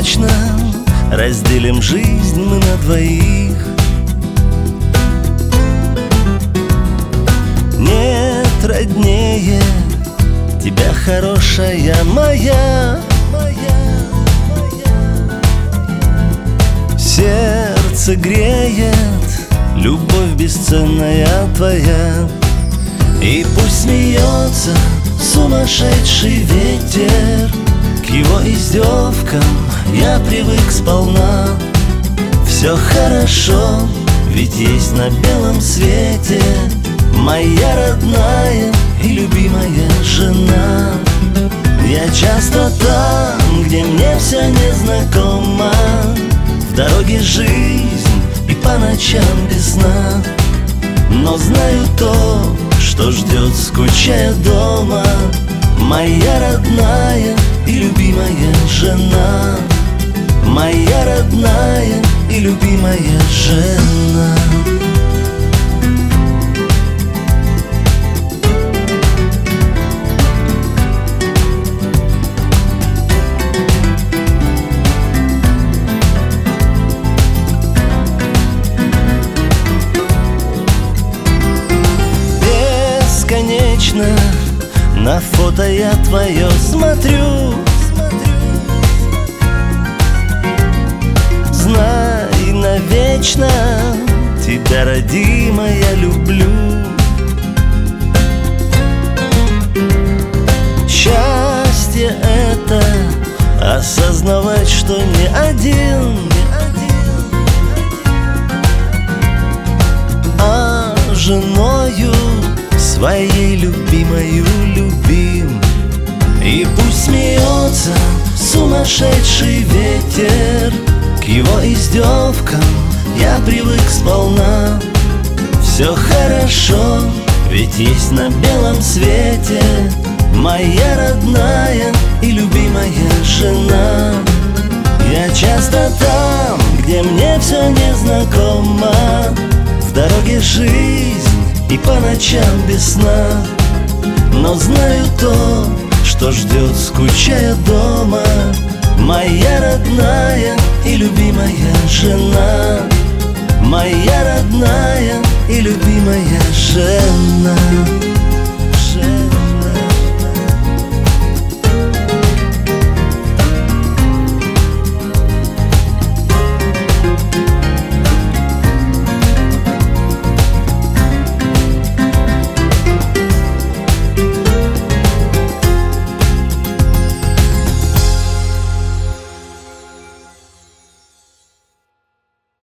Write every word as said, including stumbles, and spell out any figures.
точно разделим жизнь мы на двоих. Нет роднее тебя, хорошая моя. Сердце греет любовь бесценная твоя. И пусть смеется сумасшедший ветер, к его издевкам я привык сполна. Все хорошо, ведь есть на белом свете моя родная и любимая жена. Я часто там, где мне все незнакомо, в дороге жизнь и по ночам без сна. Но знаю то, что ждет, скучая дома, моя родная и любимая жена. Моя родная и любимая жена. Бесконечно на фото я твое смотрю. Знай навечно, тебя, родимая, люблю. Счастье это осознавать, что не один, а женою своей любимою любим. И пусть смеется сумасшедший ветер, к его издевкам я привык сполна. Все хорошо, ведь есть на белом свете моя родная и любимая жена. Я часто там, где мне все незнакомо, в дороге жизнь и по ночам без сна. Но знаю то, что ждет, скучая дома, моя родная и любимая жена. Моя родная и любимая жена.